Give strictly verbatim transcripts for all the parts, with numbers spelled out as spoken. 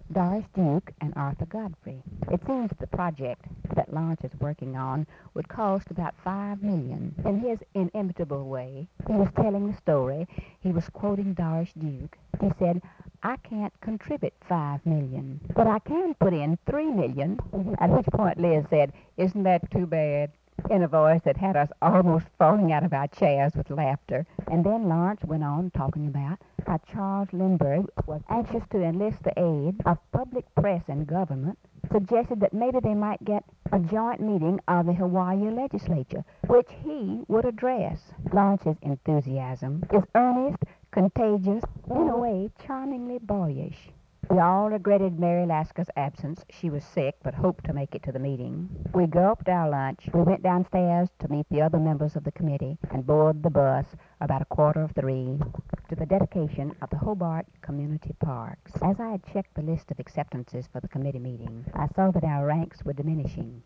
Doris Duke and Arthur Godfrey. It seems that the project that Lawrence is working on would cost about five million dollars. In his inimitable way, he was telling the story. He was quoting Doris Duke. He said, "I can't contribute five million dollars, but I can put in three million dollars." At which point Liz said, "Isn't that too bad?" in a voice that had us almost falling out of our chairs with laughter. And then Lawrence went on talking about how Charles Lindbergh was anxious to enlist the aid of public press and government, suggested that maybe they might get a joint meeting of the Hawaii legislature, which he would address. Lawrence's enthusiasm is earnest, contagious, in a way charmingly boyish. We all regretted Mary Laska's absence. She was sick, but hoped to make it to the meeting. We gulped our lunch. We went downstairs to meet the other members of the committee and board the bus about a quarter of three to the dedication of the Hobart Community Parks. As I had checked the list of acceptances for the committee meeting, I saw that our ranks were diminishing,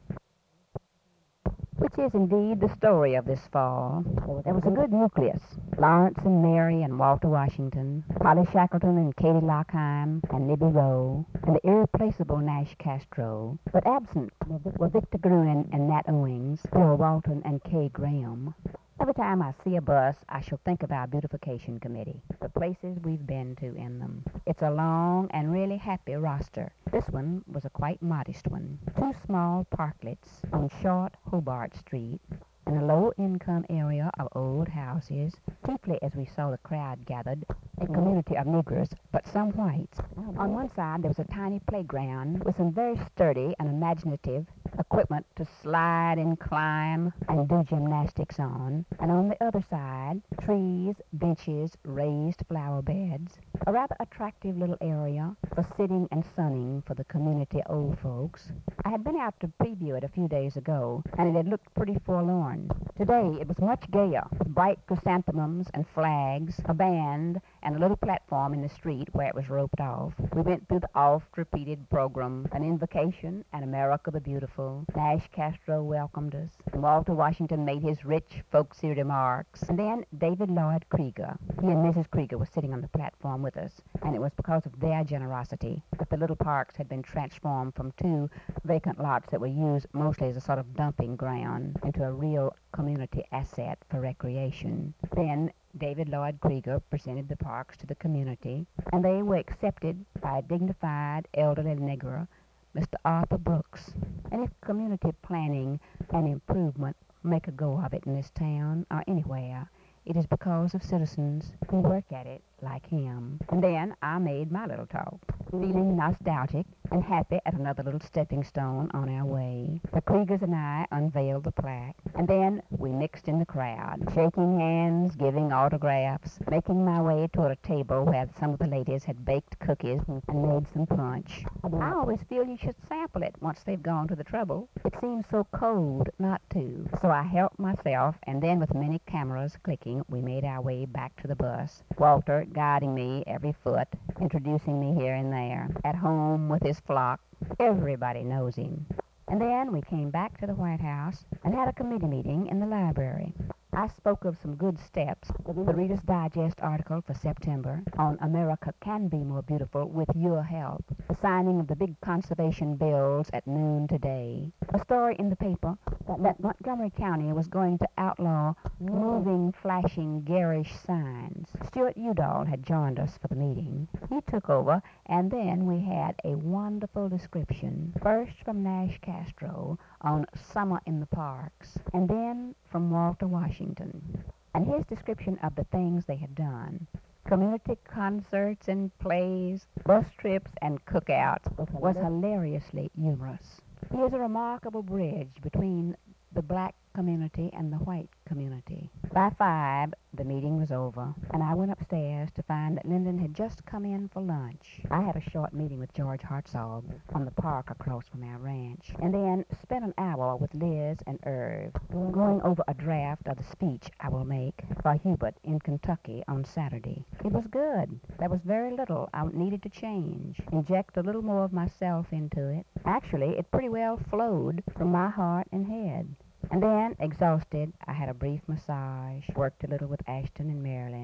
which is indeed the story of this fall. There was a good nucleus. Lawrence and Mary and Walter Washington, Polly Shackleton and Katie Lockheim and Libby Rowe, and the irreplaceable Nash Castro. But absent were Victor Gruen and Nat Owings, Bill Walton and Kay Graham. Every time I see a bus, I shall think of our beautification committee, the places we've been to in them. It's a long and really happy roster. This one was a quite modest one. Two small parklets on short Hobart Street, in a low-income area of old houses, chiefly as we saw the crowd gathered, a community of Negroes, but some whites. On one side, there was a tiny playground with some very sturdy and imaginative equipment to slide and climb and do gymnastics on. And on the other side, trees, benches, raised flower beds, a rather attractive little area for sitting and sunning for the community old folks. I had been out to preview it a few days ago, and it had looked pretty forlorn. Today, it was much gayer, with bright chrysanthemums and flags, a band, and a little platform in the street where it was roped off. We went through the oft-repeated program, an invocation, and America the Beautiful. Nash Castro welcomed us, and Walter Washington made his rich, folksy remarks. And then David Lloyd Krieger. He and Missus Krieger were sitting on the platform with us, and it was because of their generosity that the little parks had been transformed from two vacant lots that were used mostly as a sort of dumping ground into a real community asset for recreation. Then David Lloyd Krieger presented the parks to the community, and they were accepted by a dignified elderly Negro, Mister Arthur Brooks. And if community planning and improvement make a go of it in this town or anywhere, it is because of citizens who work at it like him. And then I made my little talk, feeling nostalgic and happy at another little stepping stone on our way. The Kriegers and I unveiled the plaque, and then we mixed in the crowd, shaking hands, giving autographs, making my way toward a table where some of the ladies had baked cookies and made some punch. I always feel you should sample it once they've gone to the trouble. It seems so cold not to. So I helped myself, and then with many cameras clicking, we made our way back to the bus. Walter guiding me every foot, introducing me here and there. At home with his flock, everybody knows him. And then we came back to the White House and had a committee meeting in the library. I spoke of some good steps, the Reader's Digest article for September on America Can Be More Beautiful with Your Help, the signing of the big conservation bills at noon today, a story in the paper that, that Montgomery County was going to outlaw moving, flashing, garish signs. Stuart Udall had joined us for the meeting. He took over, and then we had a wonderful description, first from Nash Castro on Summer in the Parks, and then from Walter Washington. And his description of the things they had done, community concerts and plays, bus trips and cookouts, was hilariously humorous. He is a remarkable bridge between the black community and the white community. By five, the meeting was over, and I went upstairs to find that Lyndon had just come in for lunch. I had a short meeting with George Hartzog on the park across from our ranch, and then spent an hour with Liz and Irv, going over a draft of the speech I will make for Hubert in Kentucky on Saturday. It was good. There was very little I needed to change, inject a little more of myself into it. Actually, it pretty well flowed from my heart and head. And then, exhausted, I had a brief massage, worked a little with Ashton and Marilyn,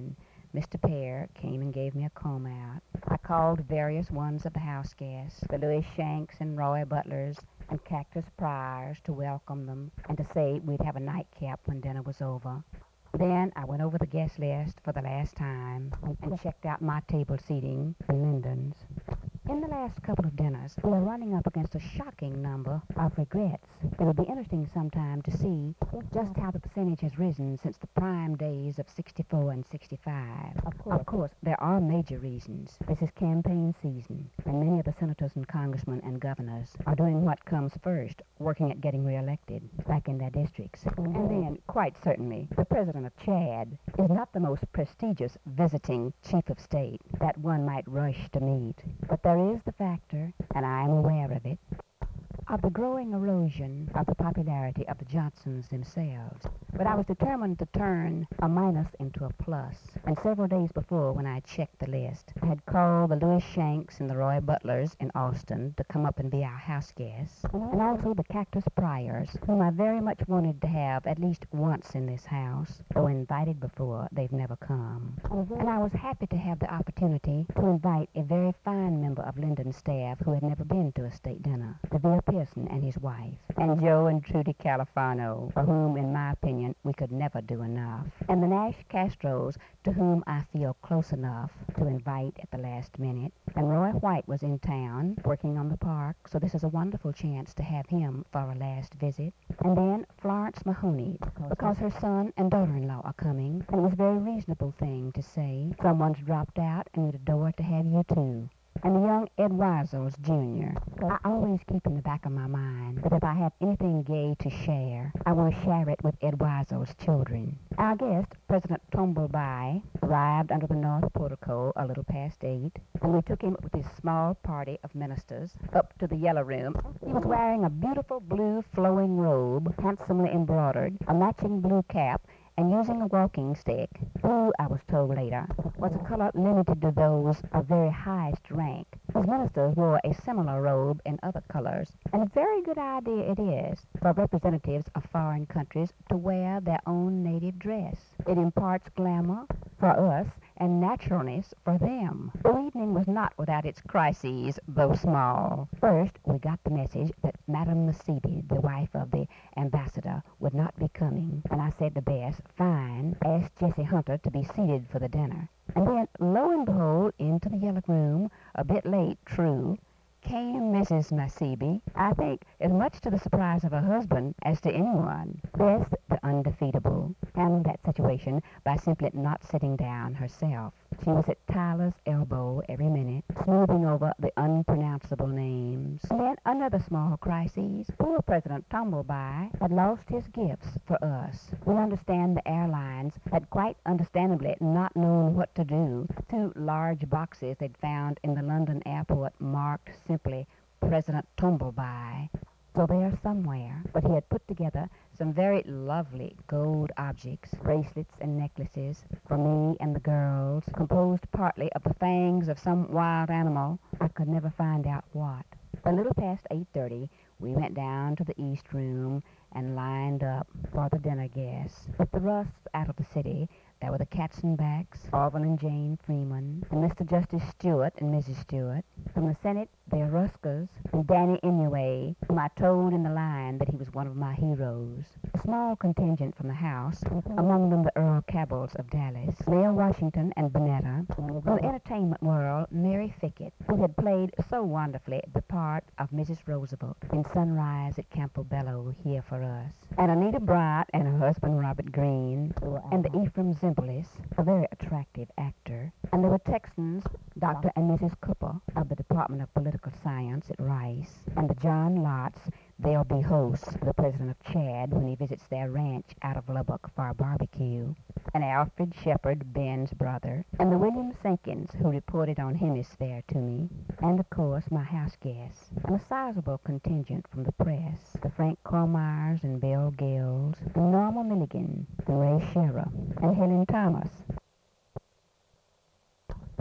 Mister Pear came and gave me a comb out. I called various ones of the house guests, the Louis Shanks and Roy Butlers and Cactus Pryors, to welcome them and to say we'd have a nightcap when dinner was over. Then I went over the guest list for the last time and checked out my table seating in Linden's. In the last couple of dinners, we are running up against a shocking number of regrets. It will be interesting sometime to see just how the percentage has risen since the prime days of sixty-four and sixty-five. Of course, of course there are major reasons. This is campaign season, and many of the senators and congressmen and governors are doing what comes first, working at getting reelected back in their districts. Mm-hmm. And then, quite certainly, the president of Chad is not the most prestigious visiting chief of state that one might rush to meet. But there is the factor, and I am aware of it, of the growing erosion of the popularity of the Johnsons themselves. But I was determined to turn a minus into a plus. And several days before, when I checked the list, I had called the Louis Shanks and the Roy Butlers in Austin to come up and be our house guests, and also the Cactus Pryors, whom I very much wanted to have at least once in this house. Though invited before, they've never come. And I was happy to have the opportunity to invite a very fine member of Linden's staff who had never been to a state dinner, DeVille Pearson and his wife, and Joe and Trudy Califano, for whom, in my opinion, we could never do enough, and the Nash Castros, to whom I feel close enough to invite at the last minute. And Roy White was in town working on the park, so this is a wonderful chance to have him for a last visit. And then Florence Mahoney, because her son and daughter-in-law are coming, and it was a very reasonable thing to say, someone's dropped out and we'd adore to have you too. And the young Ed Wiesels, Junior I always keep in the back of my mind that if I have anything gay to share, I want to share it with Ed Wiesels' children. Our guest, President Tumbleby, arrived under the north portico a little past eight, and we took him with his small party of ministers up to the yellow room. He was wearing a beautiful blue flowing robe, handsomely embroidered, a matching blue cap, and using a walking stick, who, I was told later, was a color limited to those of very highest rank. His ministers wore a similar robe in other colors, and a very good idea it is for representatives of foreign countries to wear their own native dress. It imparts glamour for us and naturalness for them. The evening was not without its crises, though small. First, we got the message that Madame Nasibi, the wife of the ambassador, would not be coming, and I said to Bess, fine, ask Jessie Hunter to be seated for the dinner. And then, lo and behold, into the yellow room, a bit late, true, came Missus Nasibi, I think as much to the surprise of her husband as to anyone. Bess, the undefeatable, handled that situation by simply not sitting down herself. She was at Tyler's elbow every minute, smoothing over the unpronounceable names. And then another small crisis. Poor President Tumbleby had lost his gifts for us. We understand the airlines had quite understandably not known what to do. Two large boxes they'd found in the London airport marked simply President Tumbleby. So there somewhere, but he had put together some very lovely gold objects, bracelets and necklaces, for me and the girls, composed partly of the fangs of some wild animal. I could never find out what. A little past eight thirty, we went down to the East Room and lined up for the dinner guests. With the Rusts out of the city, there were the Katzenbacks, Orville and Jane Freeman, and Mister Justice Stewart and Missus Stewart. From the Senate, the Ruskas, and Danny Inouye, whom I told in the line that he was one of my heroes. A small contingent from the House, among them the Earl Cabells of Dallas, Mayor Washington and Bonetta. From the entertainment world, Mary Fickett, who had played so wonderfully the part of Missus Roosevelt in Sunrise at Campobello here for us. And Anita Bright and her husband Robert Greene, and the Ephraim Zimbalist, a very attractive actor. And there were Texans, Doctor and Missus Cooper of the Department of Political Science at Rice, and the John Lotts. They'll be hosts for the president of Chad when he visits their ranch out of Lubbock for a barbecue, and Alfred Shepard, Ben's brother, and the William Sinkins, who reported on Hemisphere to me, and of course my house guests, and a sizable contingent from the press, the Frank Cormires and Bill Gills, and Norma Milligan, and Ray Scherer, and Helen Thomas.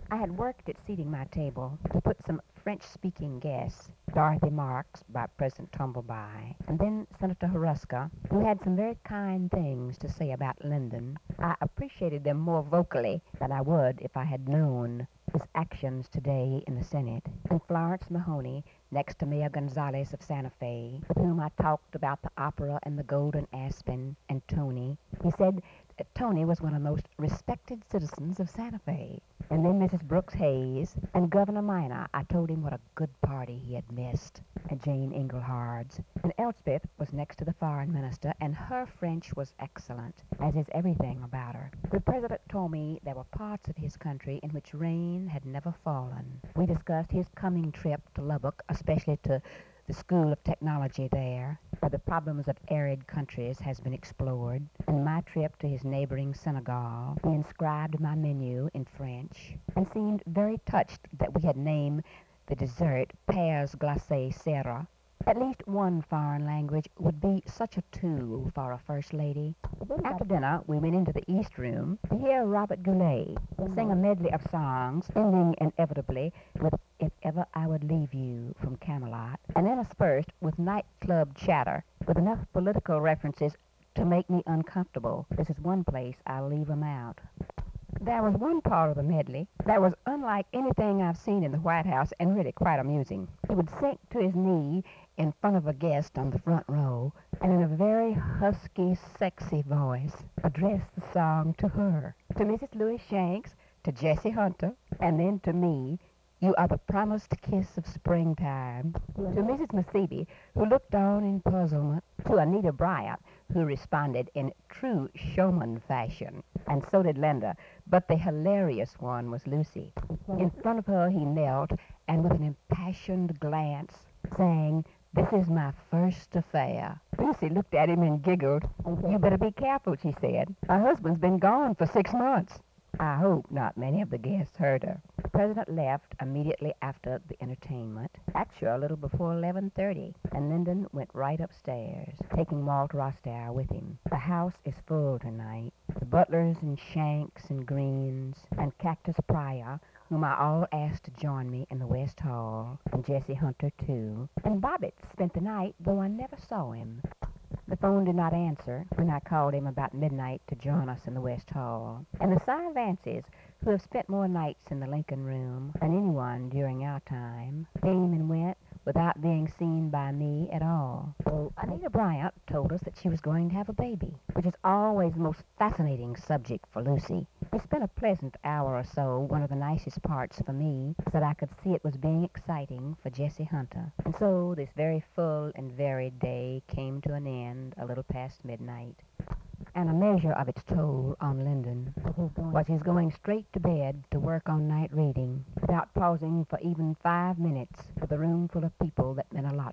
I had worked at seating my table to put some French-speaking guests, Dorothy Marks by President Tumbleby, and then Senator Huruska, who had some very kind things to say about Lyndon. I appreciated them more vocally than I would if I had known his actions today in the Senate. And Florence Mahoney, next to Mayor Gonzales of Santa Fe, with whom I talked about the opera and the Golden Aspen and Tony. He said that Tony was one of the most respected citizens of Santa Fe. And then Missus Brooks Hayes and Governor Minor. I told him what a good party he had missed at Jane Engelhard's. And Elspeth was next to the foreign minister, and her French was excellent, as is everything about her. The president told me there were parts of his country in which rain had never fallen. We discussed his coming trip to Lubbock, especially to the School of Technology there, where the problems of arid countries has been explored, and my trip to his neighboring Senegal. He inscribed my menu in French and seemed very touched that we had named the dessert Pears Glacé Serra. At least one foreign language would be such a tool for a first lady. After dinner, we went into the East Room to hear Robert Goulet sing a medley of songs, ending inevitably with If Ever I Would Leave You from Camelot, and interspersed with nightclub chatter with enough political references to make me uncomfortable. This is one place I'll leave 'em out. There was one part of the medley that was unlike anything I've seen in the White House and really quite amusing. He would sink to his knee in front of a guest on the front row and in a very husky, sexy voice address the song to her, to Missus Louis Shanks, to Jessie Hunter, and then to me, You Are the Promised Kiss of Springtime, to Missus Maseeby, who looked on in puzzlement, to Anita Bryant, who responded in true showman fashion, and so did Linda, but the hilarious one was Lucy. In front of her he knelt, and with an impassioned glance sang, This is my first affair. Lucy looked at him and giggled. You better be careful, she said. My husband's been gone for six months. I hope not many of the guests heard her. The president left immediately after the entertainment, actually a little before eleven thirty, and Lyndon went right upstairs, taking Walt Rostow with him. The house is full tonight. The Butlers and Shanks and Greens and Cactus Pryor, whom I all asked to join me in the West Hall, and Jessie Hunter, too. And Bobbitt spent the night, though I never saw him. The phone did not answer when I called him about midnight to join us in the West Hall. And the Cy Vances, who have spent more nights in the Lincoln Room than anyone during our time, came and went without being seen by me at all. So Anita Bryant told us that she was going to have a baby, which is always the most fascinating subject for Lucy. We spent a pleasant hour or so. One of the nicest parts for me was that I could see it was being exciting for Jessie Hunter. And so this very full and varied day came to an end a little past midnight. And a measure of its toll on Lyndon was his going straight to bed to work on night reading, without pausing for even five minutes with a room full of people that meant a lot